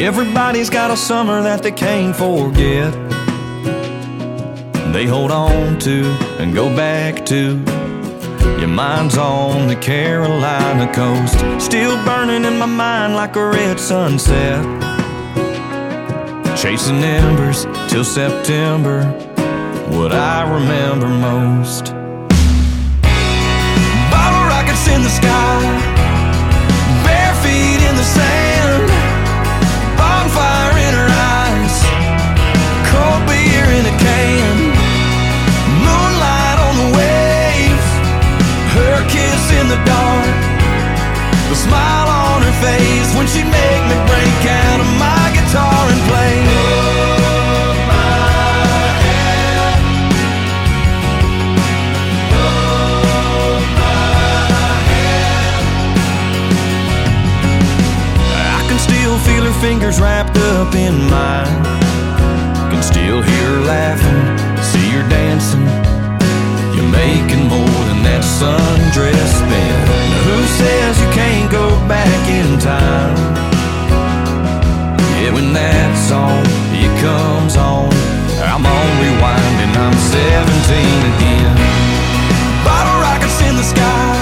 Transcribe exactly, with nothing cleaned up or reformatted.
Everybody's got a summer that they can't forget. They hold on to and go back to. Your mind's on the Carolina coast, still burning in my mind like a red sunset. Chasing embers till September, what I remember most. Bottle rockets in the sky, bare feet in the sand, bonfire in her eyes, cold beer in a can, moonlight on the waves, her kiss in the dark, the smile on her face when she'd make me break out of my guitar and play. Hold my hand, hold my hand. I can still feel her fingers wrapped up in mine, can still hear her laughing, see her dancing. You're making more than that sundress spent. Now who says you can't go back in time? Yeah, when that song, it comes on, I'm on rewind and I'm seventeen again. Bottle rockets in the sky,